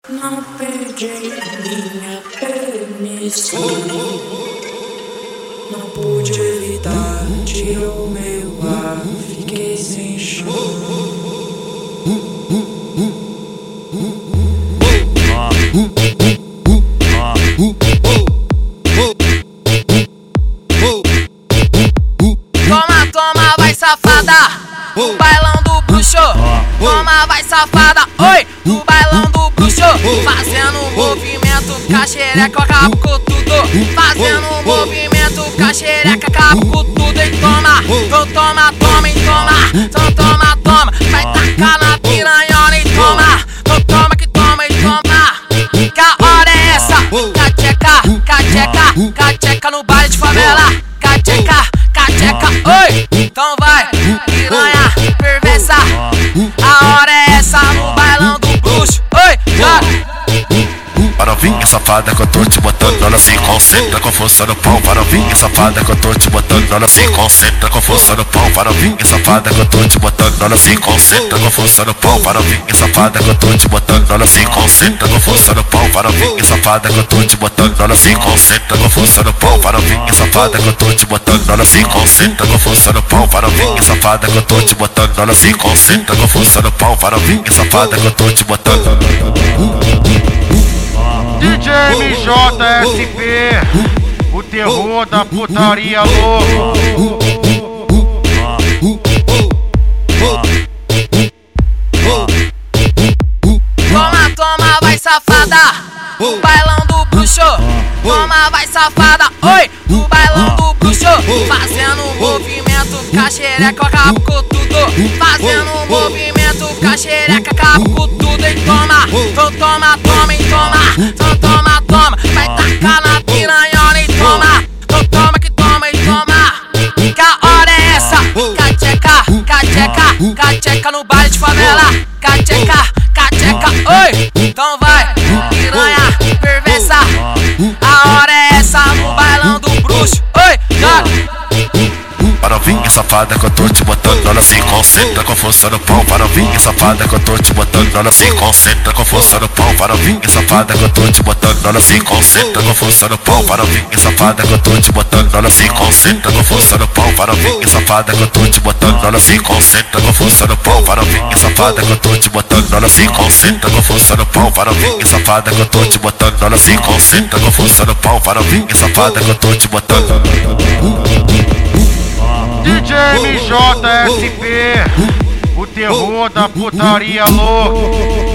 Não pedi minha permissão, não pude evitar, tirou meu ar, fiquei sem chão. Toma, toma, vai safada, o bailão do bruxo. Toma, vai safada, oi, o bailão do bruxo. Fazendo movimento, caxereca, acabo com tudo. Fazendo movimento, caxereca, acabo com tudo. E toma, então toma, toma, e toma, então toma, toma. Vai tacar na piranhona e toma, então toma que toma e toma. Que a hora é essa? Cacheca, cacheca, cacheca no baile de favela. Cacheca, cacheca, oi, então vai, piranha perversa. A hora é essa no bailão do bruxo, oi, vai. Para novinha safada que eu tô te botando, ela se concentra com força no pão. Para novinha safada que eu tô te botando, ela se concentra com força no pão. Para novinha safada que eu tô te botando, ela se concentra com força no pão. Para novinha safada que eu tô te botando, ela se concentra com força no pão. Para novinha safada que eu tô te botando, ela se concentra com força no pão. Para novinha safada que eu tô te botando, ela se concentra com força no pão. Para novinha safada que eu tô te botando, ela se concentra com força no pão. Para novinha safada que eu tô te botando. DJ MJSP, o terror da putaria louco. Toma, toma, vai safada, o bailão do bruxo. Toma, vai safada, oi, o bailão do bruxo. Fazendo movimento, caxereca, acabo com tudo. Fazendo movimento, caxereca, acabo com tudo. E toma, então toma, toma, e toma, então toma, toma. Vai tacar na piranhona e toma, então toma que toma e toma. Que a hora é essa? Cacheca, cacheca, cacheca no baile de favela. Cacheca, cacheca, oi, então vai, piranha perversa. A hora é essa no bailão do bruxo, oi, já. Para novinha safada que eu tô te botando, ela se concentra com força no pão. Para novinha safada que eu tô te botando, ela se concentra com força no pão. Para novinha safada que eu tô te botando, ela se concentra com força no pão. Para novinha safada que eu tô te botando, ela se concentra com força no pão. Para novinha safada que eu tô te botando, ela se concentra com força no pão. Para novinha safada que eu tô te botando, ela se concentra com força no pão. Para novinha safada que eu tô te botando, ela se concentra com força no pão. Para novinha safada que eu tô te botando. DJ MJSP, o terror da putaria louco.